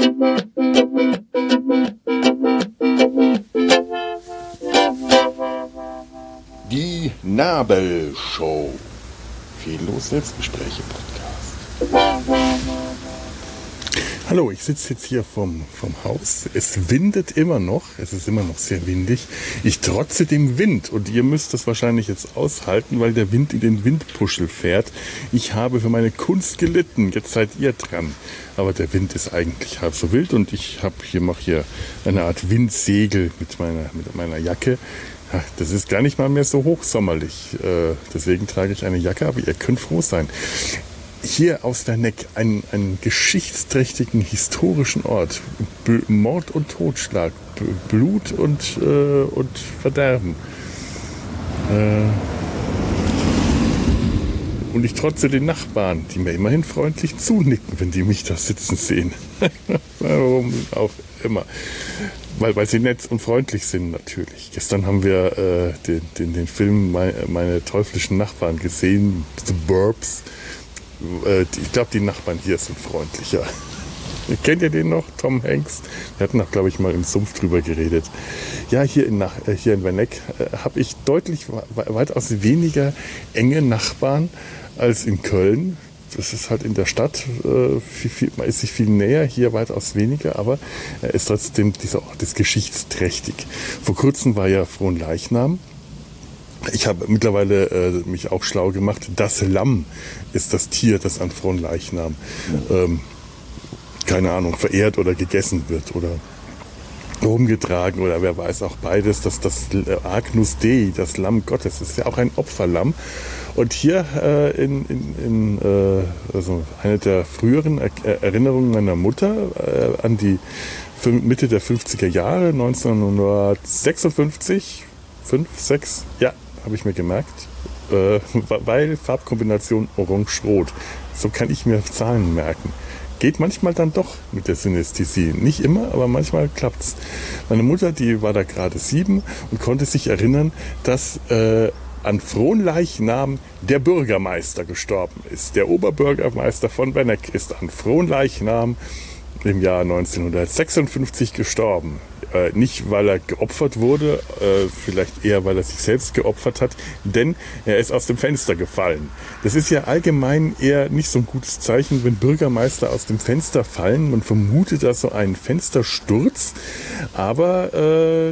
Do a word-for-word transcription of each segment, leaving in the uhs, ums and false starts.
Die Nabelshow. Fehllos Selbstgespräche Podcast. Hallo, ich sitze jetzt hier vom, vom Haus. Es windet immer noch. Es ist immer noch sehr windig. Ich trotze dem Wind und ihr müsst das wahrscheinlich jetzt aushalten, weil der Wind in den Windpuschel fährt. Ich habe für meine Kunst gelitten. Jetzt seid ihr dran. Aber der Wind ist eigentlich halb so wild und ich habe hier mache hier eine Art Windsegel mit meiner mit meiner Jacke. Ja, das ist gar nicht mal mehr so hochsommerlich. Äh, deswegen trage ich eine Jacke, aber ihr könnt froh sein. Hier aus der Neck, einen, einen geschichtsträchtigen, historischen Ort. B- Mord und Totschlag, B- Blut und, äh, und Verderben. Äh, und ich trotze den Nachbarn, die mir immerhin freundlich zunicken, wenn die mich da sitzen sehen. Warum auch immer. Weil, weil sie nett und freundlich sind natürlich. Gestern haben wir äh, den, den, den Film Meine, meine teuflischen Nachbarn gesehen, The Burbs. Ich glaube, die Nachbarn hier sind freundlicher. Kennt ihr den noch? Tom Hanks? Wir hatten auch, glaube ich, mal im Sumpf drüber geredet. Ja, hier in, Nach- hier in Werneck äh, habe ich deutlich weitaus weniger enge Nachbarn als in Köln. Das ist halt in der Stadt, äh, viel, viel, man ist sich viel näher, hier weitaus weniger, aber er ist trotzdem, dieser Ort ist geschichtsträchtig. Vor kurzem war ja Fronleichnam. Ich habe mittlerweile äh, mich auch schlau gemacht. Das Lamm ist das Tier, das an Fronleichnam, ähm, keine Ahnung, verehrt oder gegessen wird oder rumgetragen oder wer weiß auch beides. Das, das Agnus Dei, das Lamm Gottes, ist ja auch ein Opferlamm. Und hier äh, in, in, in äh, also eine der früheren er- Erinnerungen meiner Mutter äh, an die Mitte der fünfziger Jahre, neunzehnhundertsechsundfünfzig, fünf, sechs, ja, habe ich mir gemerkt, äh, weil Farbkombination Orange-Rot. So kann ich mir Zahlen merken. Geht manchmal dann doch mit der Synästhesie. Nicht immer, aber manchmal klappt's. Meine Mutter, die war da gerade sieben und konnte sich erinnern, dass äh, an Fronleichnam der Bürgermeister gestorben ist. Der Oberbürgermeister von Werneck ist an Fronleichnam im Jahr neunzehnhundertsechsundfünfzig gestorben. Äh, nicht, weil er geopfert wurde, äh, vielleicht eher, weil er sich selbst geopfert hat, denn er ist aus dem Fenster gefallen. Das ist ja allgemein eher nicht so ein gutes Zeichen, wenn Bürgermeister aus dem Fenster fallen. Man vermutet da so einen Fenstersturz, aber äh,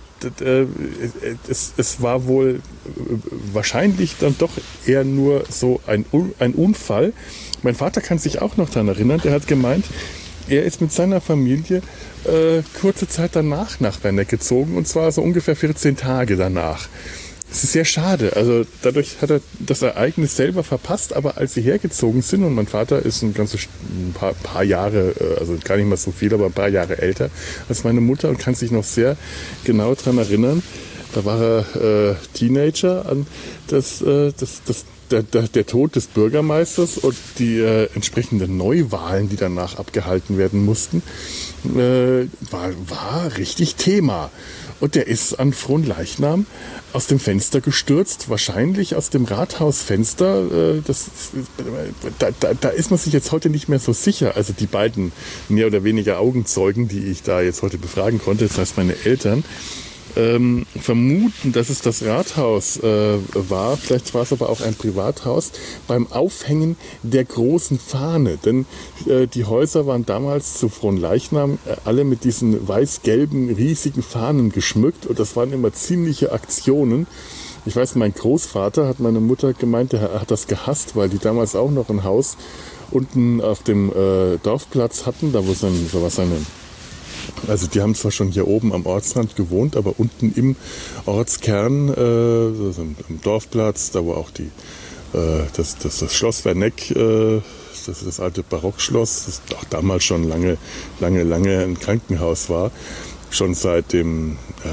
Es, es war wohl wahrscheinlich dann doch eher nur so ein, ein Unfall. Mein Vater kann sich auch noch daran erinnern, der hat gemeint, er ist mit seiner Familie äh, kurze Zeit danach nach Werneck gezogen und zwar so ungefähr vierzehn Tage danach. Es ist sehr schade, also dadurch hat er das Ereignis selber verpasst, aber als sie hergezogen sind und mein Vater ist ein ganzes ein paar, paar Jahre, also gar nicht mal so viel, aber ein paar Jahre älter als meine Mutter und kann sich noch sehr genau daran erinnern, da war er äh, Teenager, an das, äh, das, das Der, der, der Tod des Bürgermeisters und die äh, entsprechenden Neuwahlen, die danach abgehalten werden mussten, äh, war, war richtig Thema. Und der ist an Fronleichnam aus dem Fenster gestürzt, wahrscheinlich aus dem Rathausfenster. Äh, das, da, da, da ist man sich jetzt heute nicht mehr so sicher. Also die beiden mehr oder weniger Augenzeugen, die ich da jetzt heute befragen konnte, das heißt meine Eltern, Ähm, vermuten, dass es das Rathaus äh, war, vielleicht war es aber auch ein Privathaus, beim Aufhängen der großen Fahne. Denn äh, die Häuser waren damals zu Fronleichnam äh, alle mit diesen weiß-gelben riesigen Fahnen geschmückt und das waren immer ziemliche Aktionen. Ich weiß, mein Großvater hat meine Mutter gemeint, der hat das gehasst, weil die damals auch noch ein Haus unten auf dem äh, Dorfplatz hatten, da wo sein, so was seine Also die haben zwar schon hier oben am Ortsrand gewohnt, aber unten im Ortskern, äh, also im Dorfplatz, da wo auch die, äh, das, das, das Schloss Werneck, äh, das ist das alte Barockschloss, das auch damals schon lange, lange, lange ein Krankenhaus war, schon seit dem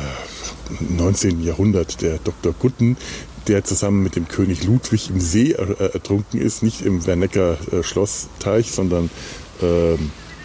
äh, neunzehnten Jahrhundert, der Doktor Gutten, der zusammen mit dem König Ludwig im See er, ertrunken ist, nicht im Wernecker äh, Schlossteich, sondern äh,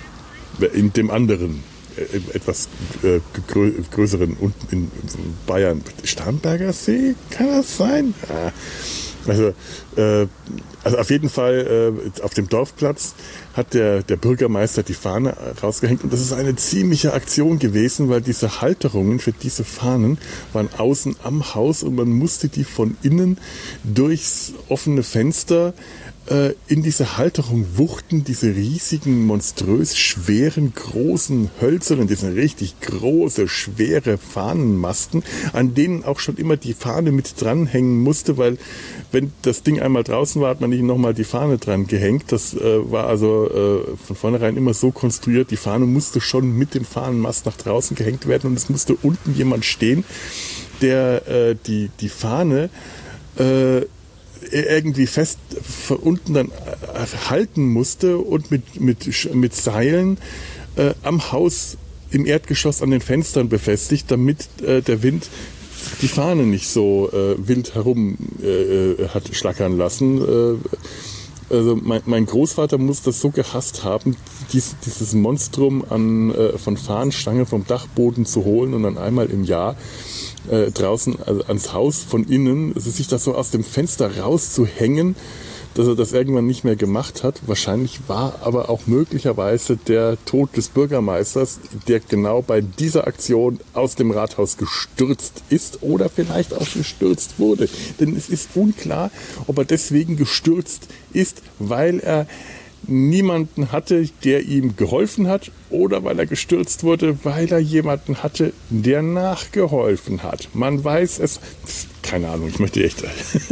in dem anderen etwas äh, grö- größeren unten in Bayern. Starnberger See? Kann das sein? Ja. Also, äh, also auf jeden Fall äh, auf dem Dorfplatz hat der, der Bürgermeister die Fahne rausgehängt und das ist eine ziemliche Aktion gewesen, weil diese Halterungen für diese Fahnen waren außen am Haus und man musste die von innen durchs offene Fenster äh, in diese Halterung wuchten, diese riesigen, monströs schweren, großen hölzernen, diese richtig große, schwere Fahnenmasten, an denen auch schon immer die Fahne mit dranhängen musste, weil wenn das Ding einmal draußen war, hat man nicht nochmal die Fahne dran gehängt. Das äh, war also äh, von vornherein immer so konstruiert, die Fahne musste schon mit dem Fahnenmast nach draußen gehängt werden und es musste unten jemand stehen, der äh, die, die Fahne äh, irgendwie fest von unten dann halten musste und mit, mit, mit Seilen äh, am Haus im Erdgeschoss an den Fenstern befestigt, damit äh, der Wind die Fahne nicht so äh, wild herum äh, hat schlackern lassen. Äh, also mein, mein Großvater muss das so gehasst haben, dies, dieses Monstrum an, äh, von Fahnenstange vom Dachboden zu holen und dann einmal im Jahr äh, draußen also ans Haus von innen, also sich das so aus dem Fenster rauszuhängen, dass er das irgendwann nicht mehr gemacht hat. Wahrscheinlich war aber auch möglicherweise der Tod des Bürgermeisters, der genau bei dieser Aktion aus dem Rathaus gestürzt ist oder vielleicht auch gestürzt wurde. Denn es ist unklar, ob er deswegen gestürzt ist, weil er niemanden hatte, der ihm geholfen hat, oder weil er gestürzt wurde, weil er jemanden hatte, der nachgeholfen hat. Man weiß es. Keine Ahnung, ich möchte echt...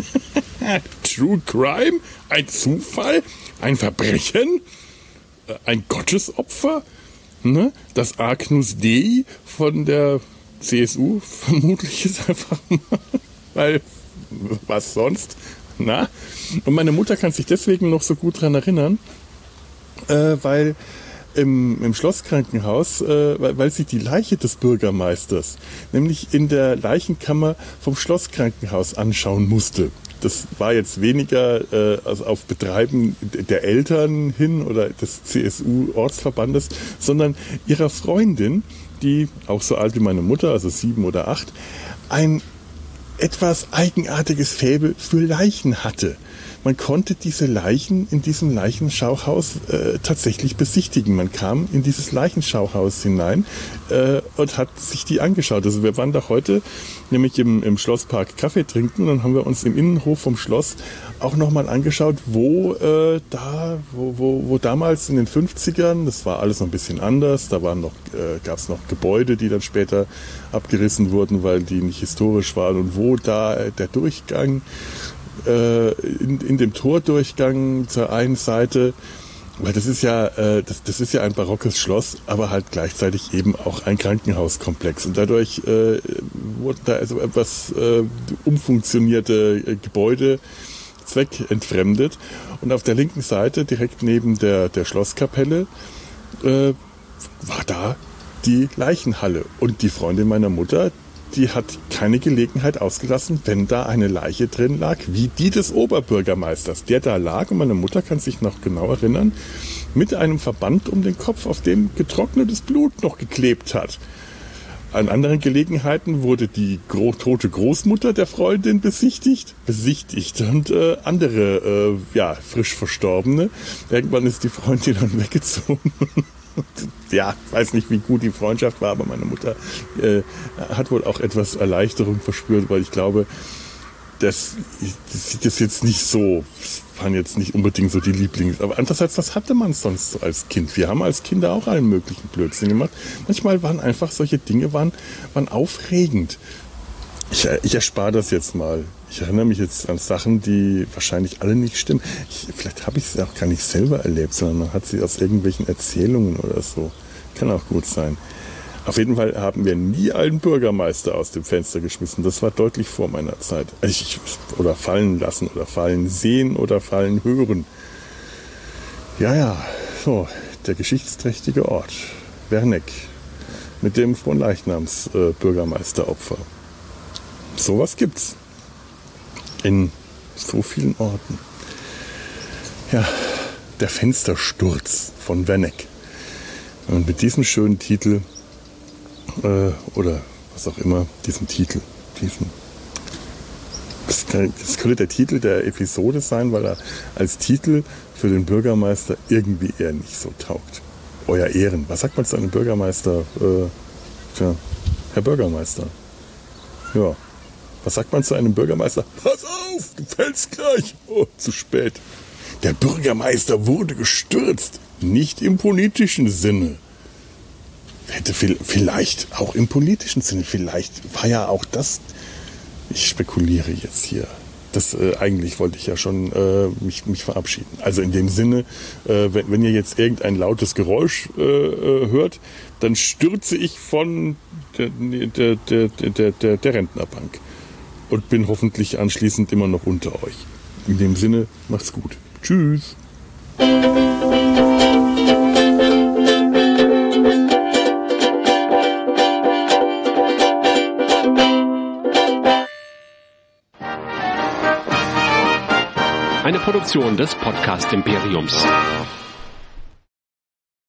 True Crime? Ein Zufall? Ein Verbrechen? Ein Gottesopfer? Ne? Das Agnus Dei von der C S U vermutlich ist einfach mal, weil was sonst? Na? Und meine Mutter kann sich deswegen noch so gut dran erinnern, äh, weil im, im Schlosskrankenhaus, äh, weil, weil sie die Leiche des Bürgermeisters nämlich in der Leichenkammer vom Schlosskrankenhaus anschauen musste. Das war jetzt weniger äh, also auf Betreiben der Eltern hin oder des C S U-Ortsverbandes, sondern ihrer Freundin, die auch so alt wie meine Mutter, also sieben oder acht, ein etwas eigenartiges Faible für Leichen hatte. Man konnte diese Leichen in diesem Leichenschauhaus äh, tatsächlich besichtigen. Man kam in dieses Leichenschauhaus hinein äh, und hat sich die angeschaut. Also wir waren da heute nämlich im, im Schlosspark Kaffee trinken und dann haben wir uns im Innenhof vom Schloss auch nochmal angeschaut, wo äh, da, wo, wo, wo damals in den fünfzigern, das war alles noch ein bisschen anders, da waren noch, äh, gab es noch Gebäude, die dann später abgerissen wurden, weil die nicht historisch waren, und wo da äh, der Durchgang In, in dem Tordurchgang zur einen Seite, weil das ist ja äh, das, das ist ja ein barockes Schloss, aber halt gleichzeitig eben auch ein Krankenhauskomplex, und dadurch äh, wurden da also etwas äh, umfunktionierte äh, Gebäude zweckentfremdet, und auf der linken Seite direkt neben der, der Schlosskapelle äh, war da die Leichenhalle, und die Freundin meiner Mutter, die hat keine Gelegenheit ausgelassen, wenn da eine Leiche drin lag, wie die des Oberbürgermeisters, der da lag, und meine Mutter kann sich noch genau erinnern, mit einem Verband um den Kopf, auf dem getrocknetes Blut noch geklebt hat. An anderen Gelegenheiten wurde die gro- tote Großmutter der Freundin besichtigt, besichtigt und äh, andere, äh, ja, frisch Verstorbene. Irgendwann ist die Freundin dann weggezogen. Ja, weiß nicht, wie gut die Freundschaft war, aber meine Mutter äh, hat wohl auch etwas Erleichterung verspürt, weil ich glaube, das, das sieht das jetzt nicht so, das waren jetzt nicht unbedingt so die Lieblings. Aber andererseits, was hatte man sonst so als Kind? Wir haben als Kinder auch allen möglichen Blödsinn gemacht. Manchmal waren einfach solche Dinge waren, waren aufregend. Ich, ich erspare das jetzt mal. Ich erinnere mich jetzt an Sachen, die wahrscheinlich alle nicht stimmen. Ich, vielleicht habe ich es auch gar nicht selber erlebt, sondern man hat sie aus irgendwelchen Erzählungen oder so. Kann auch gut sein. Auf jeden Fall haben wir nie einen Bürgermeister aus dem Fenster geschmissen. Das war deutlich vor meiner Zeit. Ich, oder fallen lassen oder fallen sehen oder fallen hören. Ja, ja, so, der geschichtsträchtige Ort, Werneck, mit dem Fronleichnams-Bürgermeisteropfer. Sowas gibt's in so vielen Orten. Ja, der Fenstersturz von Werneck. Und mit diesem schönen Titel äh, oder was auch immer, diesem Titel, diesen Das, kann, das könnte der Titel der Episode sein, weil er als Titel für den Bürgermeister irgendwie eher nicht so taugt. Euer Ehren. Was sagt man zu einem Bürgermeister? Äh, tja, Herr Bürgermeister. Ja. Was sagt man zu einem Bürgermeister? Pass auf, du fällst gleich. Oh, zu spät. Der Bürgermeister wurde gestürzt. Nicht im politischen Sinne. Hätte vielleicht auch im politischen Sinne. Vielleicht war ja auch das... Ich spekuliere jetzt hier. Das äh, eigentlich wollte ich ja schon äh, mich, mich verabschieden. Also in dem Sinne, äh, wenn, wenn ihr jetzt irgendein lautes Geräusch äh, hört, dann stürze ich von der, der, der, der, der, der Rentnerbank und bin hoffentlich anschließend immer noch unter euch. In dem Sinne, macht's gut. Tschüss. Eine Produktion des Podcast Imperiums.